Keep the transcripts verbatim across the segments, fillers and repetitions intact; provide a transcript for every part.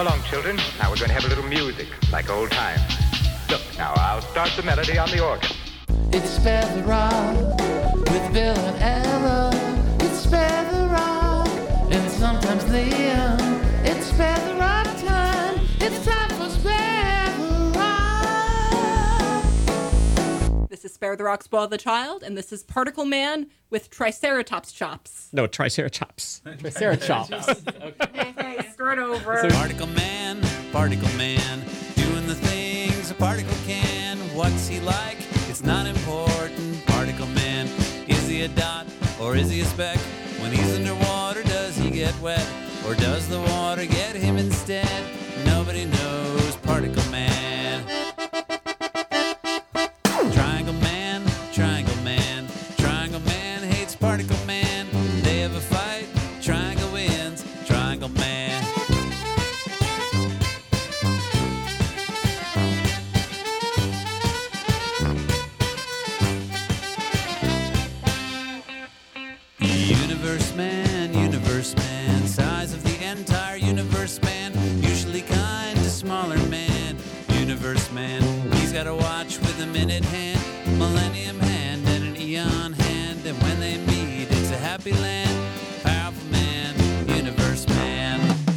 along, children. Now we're going to have a little music, like old times. Look, now I'll start the melody on the organ. It's Feather Rock with Bill and Ella. It's Feather Rock and sometimes Liam. It's Feather Rock time. It's time for Feather Rock. This is Spare the Rock, Spoil the Child, and this is Particle Man with Triceratops chops. No, Triceratops. Triceratops. Okay. Hey, start over. Particle Man, Particle Man, doing the things a particle can. What's he like? It's not important. Particle Man, is he a dot or is he a speck? When he's underwater, does he get wet? Or does the water get him instead? Nobody knows. Particle Man. Triangle Man, Triangle Man, Triangle Man hates Particle Man. They have a fight, Triangle wins. Triangle Man. Universe Man, Universe Man, size of the entire universe man, usually kind to smaller man. Universe Man, he's got a watch with a minute hand, millennium hand, and an eon hand, and when they meet, it's a happy land. Powerful Man, Universe Man.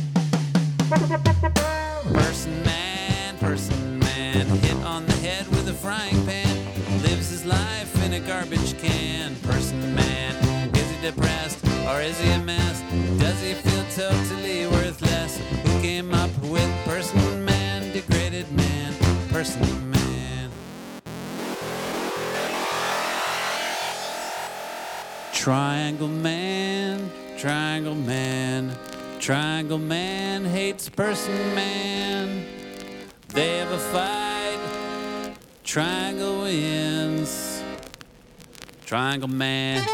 Person Man, Person Man, hit on the head with a frying pan, lives his life in a garbage can. Person Man, is he depressed or is he a mess? Does he feel totally worthless? Who came up with Person Man, degraded man, Person Man? Triangle Man, Triangle Man, Triangle Man hates Person Man. They have a fight, Triangle wins. Triangle Man.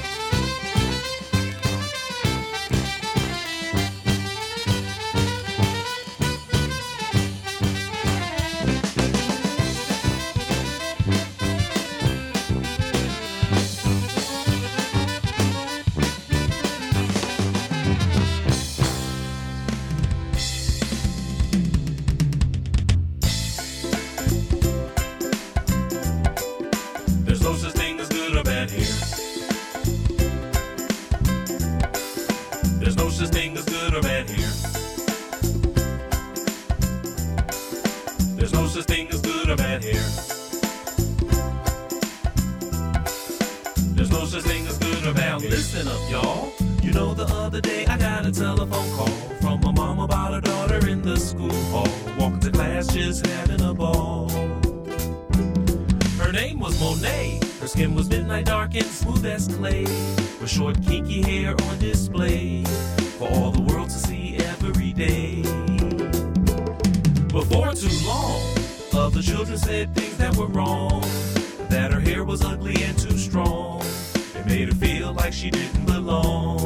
Listen up, y'all. You know the other day I got a telephone call from my mom about her daughter in the school hall, walking to class just having a ball. Her name was Monet. Her skin was midnight dark and smooth as clay, with short kinky hair on display for all the world to see every day. Before too long, other children said things that were wrong, that her hair was ugly and too strong. It made her feel like she didn't belong.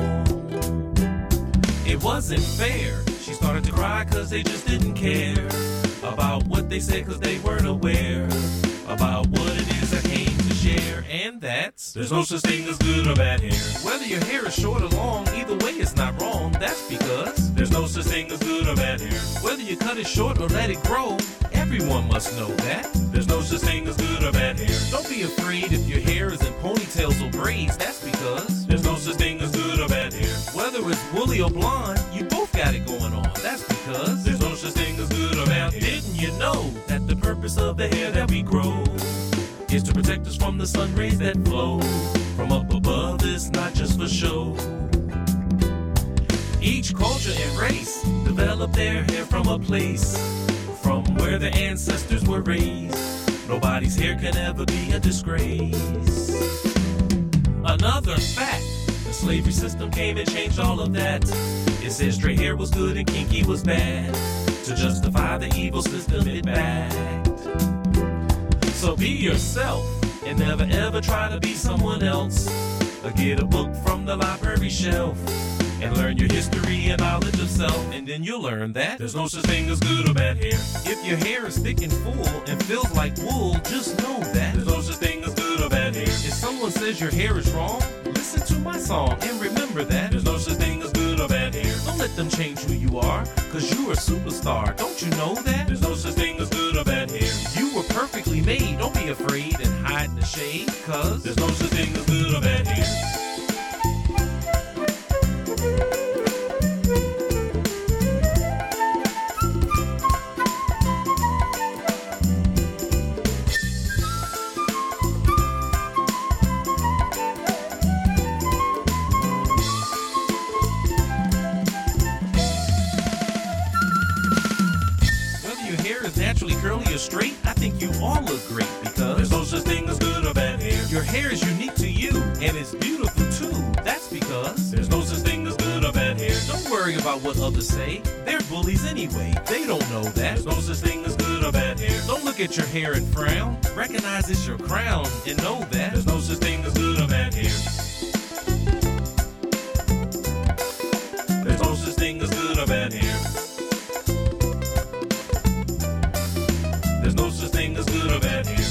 It wasn't fair. She started to cry cause they just didn't care about what they said cause they weren't aware about what it is I came to share. And that's, there's no such thing as good or bad hair. Whether your hair is short or long, either way it's not wrong. That's because there's no such thing as good or bad hair. Whether you cut it short or let it grow, everyone must know that there's no such thing as good or bad hair. Don't be afraid if your hair is in ponytails or braids. That's because there's no such thing as good or bad hair. Whether it's woolly or blonde, you both got it going on. That's because there's no such thing as good or bad hair. Didn't you know that the purpose of the hair that we grow is to protect us from the sun rays that flow from up above? It's not just for show. Each culture and race developed their hair from a place from where their ancestors were raised. Nobody's hair can ever be a disgrace. Another fact, the slavery system came and changed all of that. It said straight hair was good and kinky was bad, to justify the evil system it backed. So be yourself and never ever try to be someone else, or get a book from the library shelf and learn your history and knowledge of self, and then you'll learn that there's no such thing as good or bad hair. If your hair is thick and full and feels like wool, just know that there's no such thing as good or bad hair. If someone says your hair is wrong, listen to my song and remember that there's no such thing as good or bad hair. Don't let them change who you are, cause you're a superstar. Don't you know that? There's no such thing as good or bad hair. You were perfectly made. Don't be afraid and hide in the shade, cause there's no such thing as good or bad hair. Curly or straight, I think you all look great because there's no such thing as good or bad hair. Your hair is unique to you and it's beautiful too. That's because there's no such thing as good or bad hair. Don't worry about what others say. They're bullies anyway. They don't know that there's no such thing as good or bad hair. Don't look at your hair and frown. Recognize it's your crown and know that there's no such thing as good or bad hair. There's no such thing as good or bad hair. There's no such thing as good or bad hair.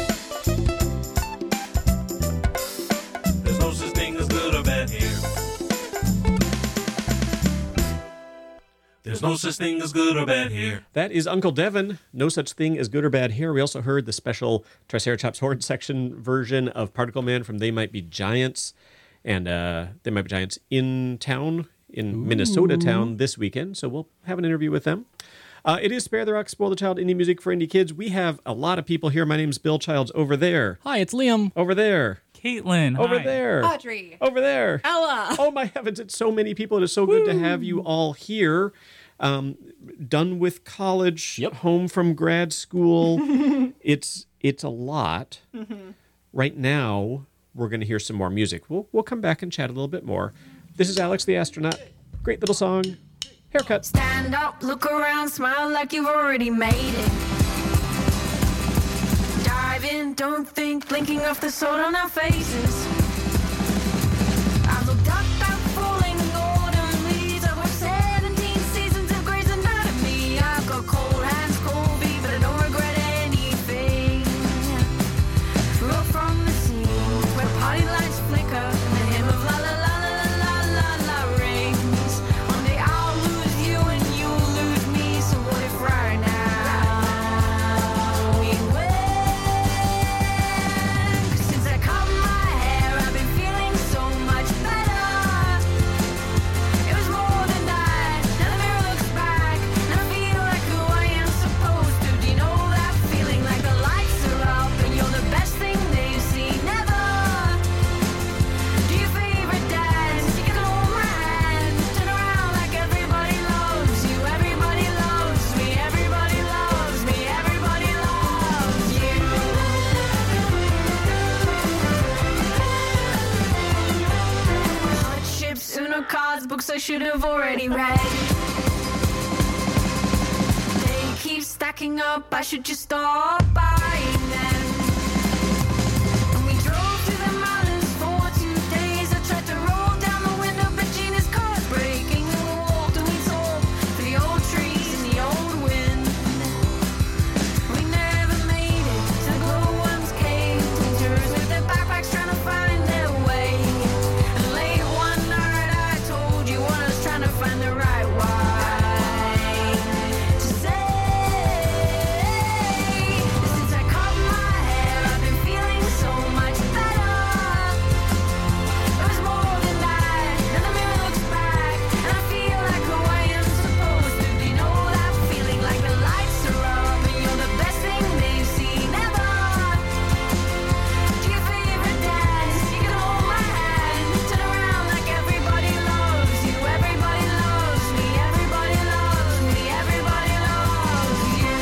There's no such thing as good or bad hair. There's no such thing as good or bad hair. That is Uncle Devin, No Such Thing as Good or Bad Hair. We also heard the special Triceratops horn section version of Particle Man from They Might Be Giants. And uh, They Might Be Giants in town, in Ooh. Minnesota town this weekend. So we'll have an interview with them. Uh, it is Spare the Rock, Spoil the Child, indie music for indie kids. We have a lot of people here. My name's Bill Childs. Over there. Hi, it's Liam. Over there. Caitlin. Over Hi. there. Audrey. Over there. Ella. Oh, my heavens. It's so many people. It is so Woo. Good to have you all here. Um, done with college, yep. home from grad school. it's it's a lot. Mm-hmm. Right now, we're going to hear some more music. We'll, we'll come back and chat a little bit more. This is Alex the Astronaut. Great little song. Haircut. Stand up, look around, smile like you've already made it. Dive in, don't think, blinking off the salt on our faces. I've looked up at falling autumn leaves. I've watched seventeen seasons of Grey's Anatomy. I've got cold hands, cold feet, but I don't regret anything. Roll from the scene where party lights flicker and the hymn of la la la la la la la rings. One day I'll lose you and you'll lose me. So what if right now we win? 'Cause since I cut my hair, I've been feeling so much better. It was more than that. Now the mirror looks back and I feel like who I am supposed to. Do you know that feeling like the lights are up and you're the best thing they've seen ever? Do your favorite dance, you can hold my hand, turn around like everybody loves you. Everybody loves me, everybody loves me, everybody loves you. Hardships, Uno cards, books I should have already read. They keep stacking up, I should just stop buying them. And we drove through the mountains for two days. I tried to roll down the window, but Gina's car's breaking. We walked and we talked through the old trees and the old wind. We never made it to the glowworms cave. Tours with their backpacks trying to find their way. And late one night I told you when I was trying to find the right way to say. Since I cut my hair, I've been feeling so much better. It was more than that. Now the mirror looks back and I feel like who I am supposed to. Do you know that feeling like the lights are up and you're the best thing they've seen ever? Do your favorite dance, you can hold my hand, turn around like everybody loves you. Everybody loves me, everybody loves me, everybody loves you.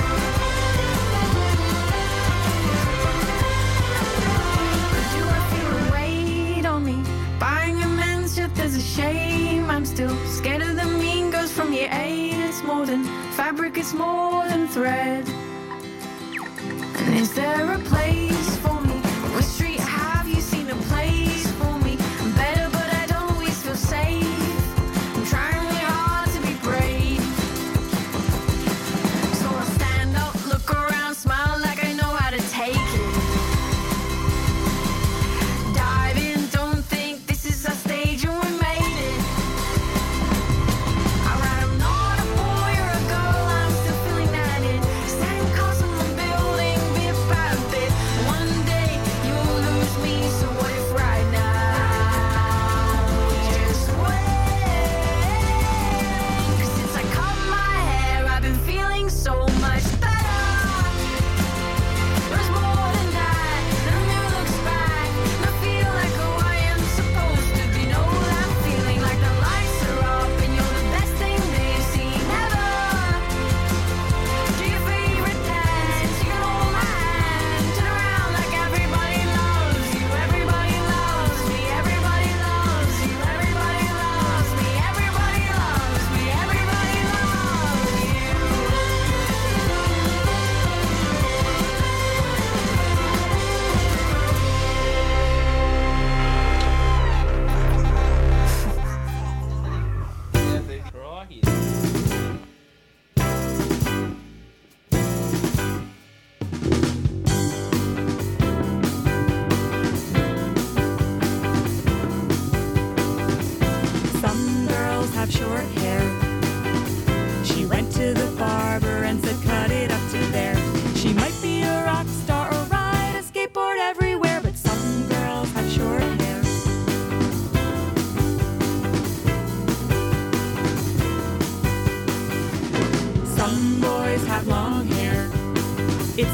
Do I feel a weight on me? Buying amends, yet there's a shame. I'm still scared of the mean girls from year eight. It's more than fabric, it's more than thread. And is there a place for me? Which street have you seen a place for me? I'm better, but I don't always feel safe. I'm trying really hard to be brave. So I'll stand up, look around, smile like I know how to take it. Dive in, don't think, this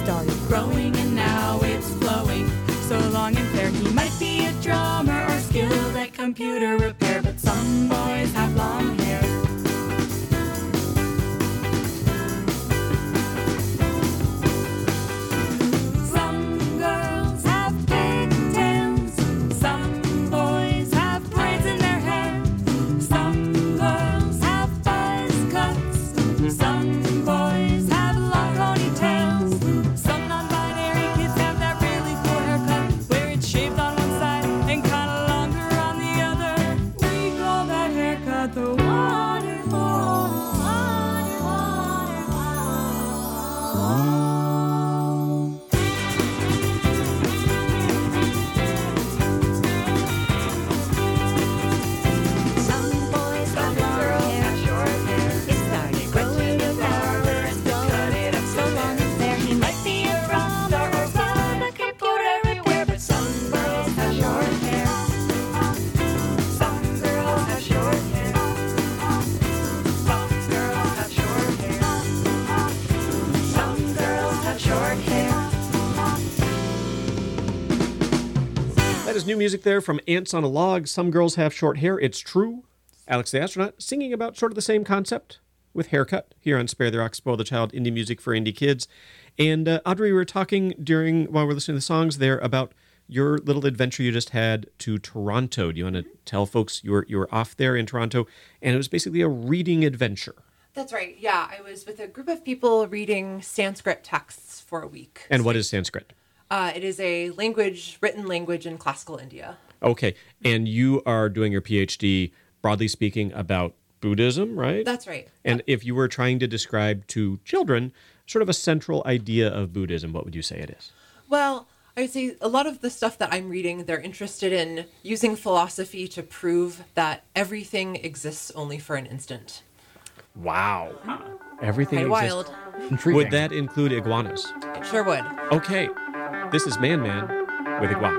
started growing and now it's flowing. So long and fair, he might be a drummer or skilled at computer repair, but some boys have long hair. Some girls have pigtails, some boys have braids in their hair. Some girls have buzz cuts, some boys have long ponytails. Some non-binary kids have that really cool haircut where it's shaved on one side and kind of longer on the other. We call that haircut the waterfall. Waterfall. Some boys have long hair, short hair. It started growing and barbers cut it up so long and fair. He might be a rock star or some a computer everywhere, but some girls have short hair. Some girls have short hair. Some girls have short hair. Some girls have short hair. That is new music there from Ants on a Log. Some girls have short hair. It's true. Alex the Astronaut singing about sort of the same concept with haircut here on Spare the Rock, Spoil the Child, indie music for indie kids. And uh, Audrey, we were talking during while we're listening to the songs there about your little adventure you just had to Toronto. Do you want to tell folks you were you were off there in Toronto, and it was basically a reading adventure. That's right. Yeah, I was with a group of people reading Sanskrit texts for a week. And what is Sanskrit? Uh, it is a language, written language in classical India. Okay, and you are doing your PhD, broadly speaking, about Buddhism, right? That's right. And if you were trying to describe to children sort of a central idea of Buddhism, what would you say it is? Well, I would say a lot of the stuff that I'm reading, they're interested in using philosophy to prove that everything exists only for an instant. Wow. Everything Kind of exists. wild. Intriguing. Would that include iguanas? It sure would. Okay, this is Man Man with iguana.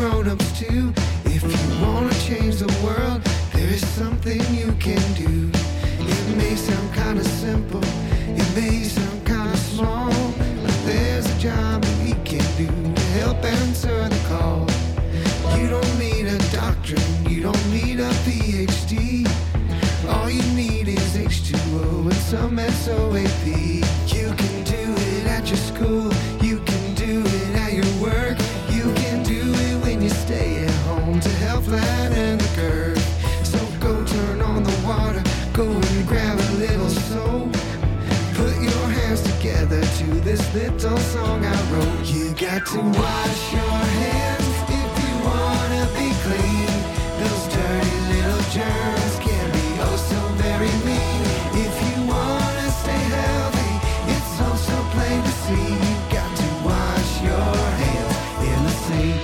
grown-ups too. If you wanna change the world, there is something you can do. It may sound kinda simple, it may sound kinda small, but there's a job that we can do to help answer the call. You don't need a doctorate, you don't need a P H D. All you need is H two O and some S O A P. You can do it at your school, you can do it at your work, you can do it when you stay at home to help flatten the curve. So go turn on the water, go and grab a little soap. Put your hands together to this little song I wrote. You got to wash your hands if you wanna be clean. Those dirty little germs can be oh so very mean. If you wanna stay healthy, it's oh so plain to see. You got to wash your hands in the sink.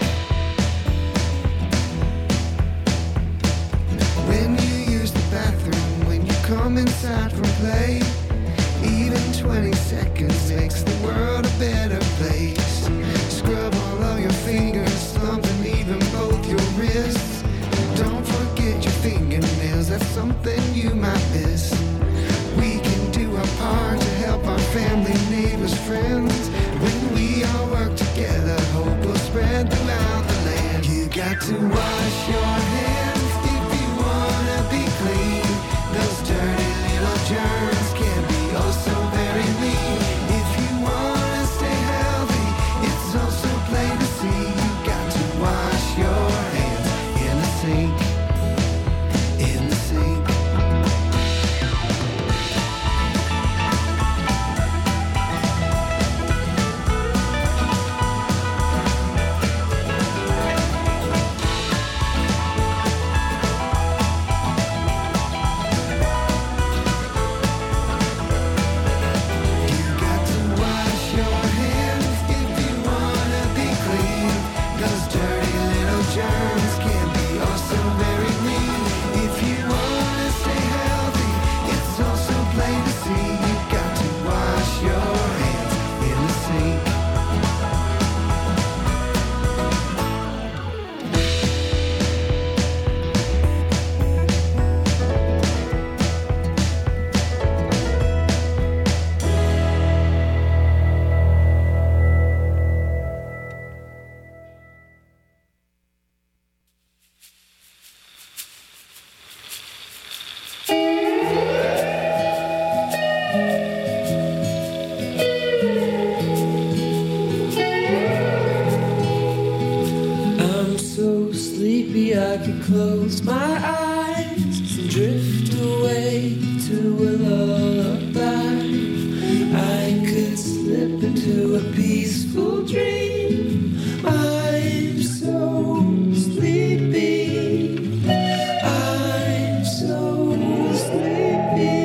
When you use the bathroom, when you come inside from play, even twenty seconds makes the world a better place. Scrub all of your fingers, thumbs, and even both your wrists. Don't forget your fingernails, that's something you might miss. We can do our part to help our family, neighbors, friends. When we all work together, hope will spread throughout the land. You got to wash your hands if you wanna be clean. Those dirty little germs can be oh so very mean. If you wanna stay healthy, it's oh so plain to see. You got to wash your hands in the sink, in the sink. You got to wash your hands if you wanna be clean. Those dirty little germs can be oh so very mean. If you wanna stay healthy, it's oh so plain to see. You got to wash your hands in the sink. I'm so sleepy I could close my eyes and drift away to a lullaby. I could slip into a peaceful dream. I'm so sleepy. I'm so sleepy.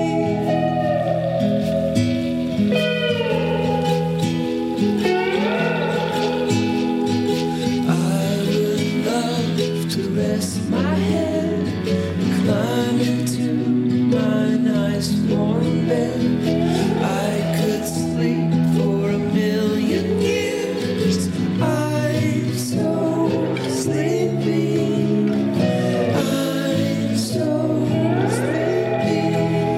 I would love to rest my head and climb into my nice warm bed. I could sleep for a million years. I'm so sleepy. I'm so sleepy.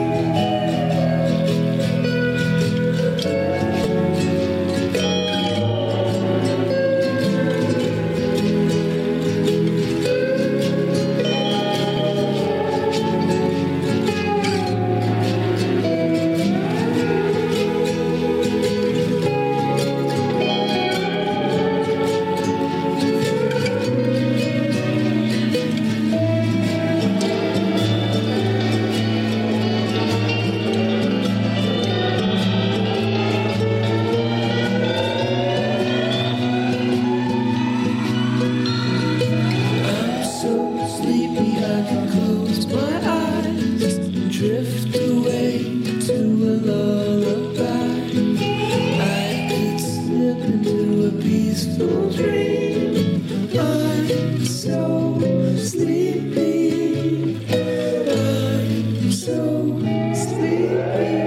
I'm so sleepy I can close my eyes and drift away to a lullaby. I could slip into a peaceful dream. I'm so sleepy. I'm so sleepy.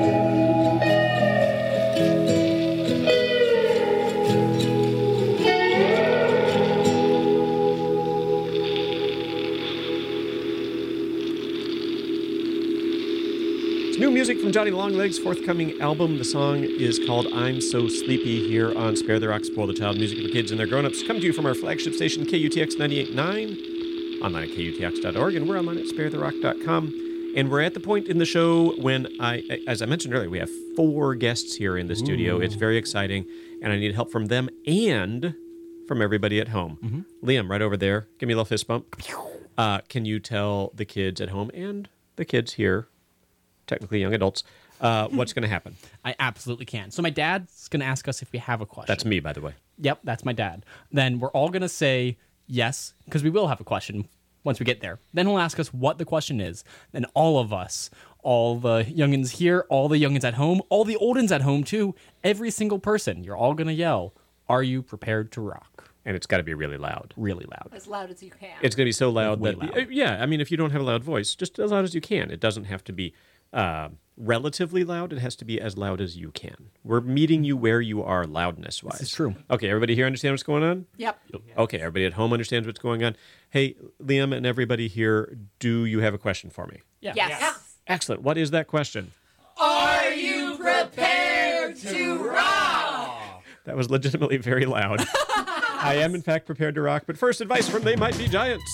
music from Johnny Longlegs' forthcoming album. The song is called I'm So Sleepy here on Spare the Rock, Spoil the Child, music for kids and their grown-ups. Come to you from our flagship station, K U T X ninety-eight point nine, online at K U T X dot org, and we're online at spare the rock dot com. And we're at the point in the show when I, as I mentioned earlier, we have four guests here in the studio. It's very exciting, and I need help from them and from everybody at home. Mm-hmm. Liam, right over there, give me a little fist bump. Uh, can you tell the kids at home and the kids here, technically young adults, uh, what's going to happen? I absolutely can. So my dad's going to ask us if we have a question. That's me, by the way. Yep, that's my dad. Then we're all going to say yes, because we will have a question once we get there. Then he'll ask us what the question is. Then all of us, all the youngins here, all the youngins at home, all the oldins at home too, every single person, you're all going to yell, "Are you prepared to rock?" And it's got to be really loud. Really loud. As loud as you can. It's going to be so loud Way that... loud. uh, yeah, I mean, if you don't have a loud voice, just as loud as you can. It doesn't have to be uh, relatively loud. It has to be as loud as you can. We're meeting you where you are loudness-wise. This is true. Okay, everybody here understand what's going on? Yep. Okay, everybody at home understands what's going on. Hey, Liam and everybody here, do you have a question for me? Yeah. Yes. Excellent. What is that question? Are you prepared to rock? That was legitimately very loud. I am, in fact, prepared to rock, but first, advice from They Might Be Giants.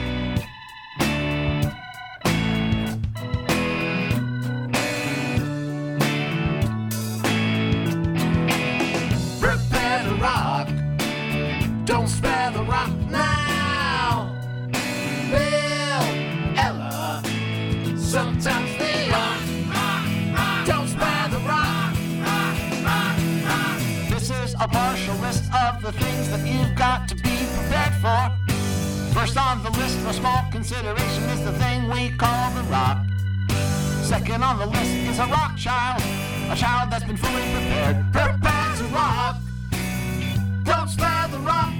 Prepare to rock. Don't spare the rock now. Bill, Ella, sometimes they are. Don't spare the rock. This is a partial list of the things that you've got to be prepared for. First on the list for small consideration is the thing we call the rock. Second on the list is a rock child, a child that's been fully prepared. Prepare to rock. Don't spare the rock.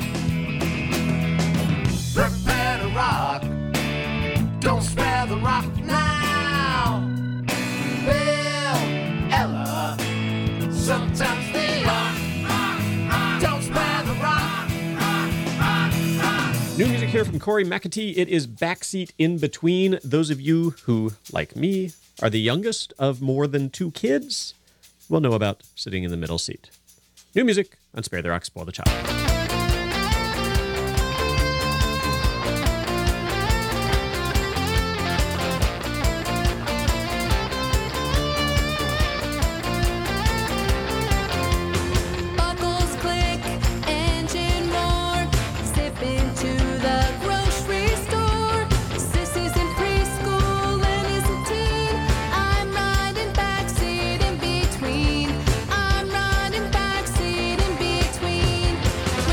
Prepare to rock. Don't spare the rock now. Bill, Ella, sometimes they are. Don't spare the rock. New music here from Corey McAtee. It is Backseat in Between. Those of you who, like me, are the youngest of more than two kids will know about sitting in the middle seat. New music on Spare the Rock, Spoil the Child. Buckles click, engine roar, zip into the grocery store. Sissy's in preschool and is a teen. I'm riding backseat in between. I'm riding backseat in between.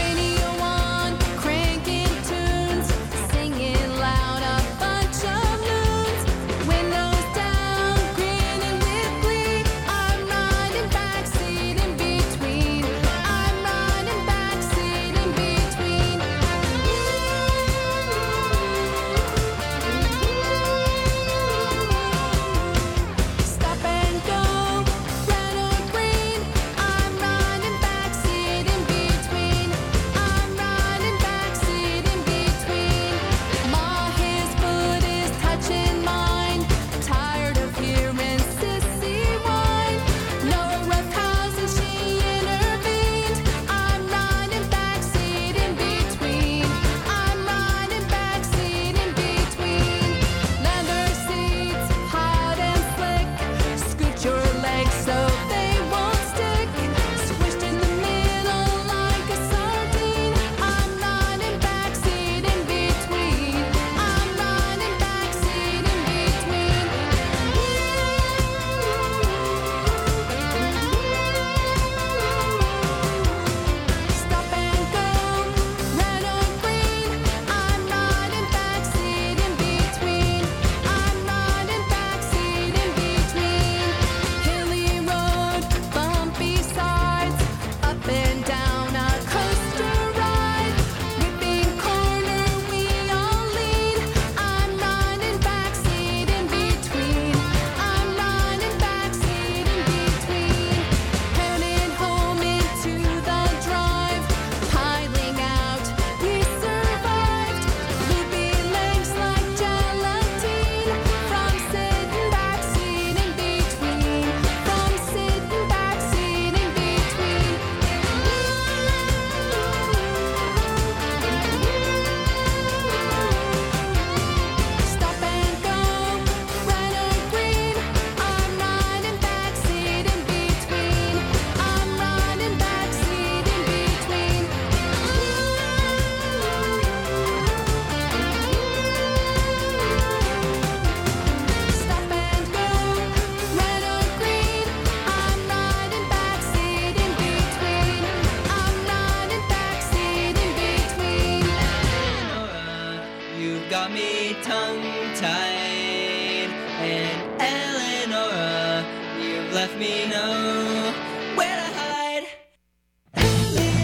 me no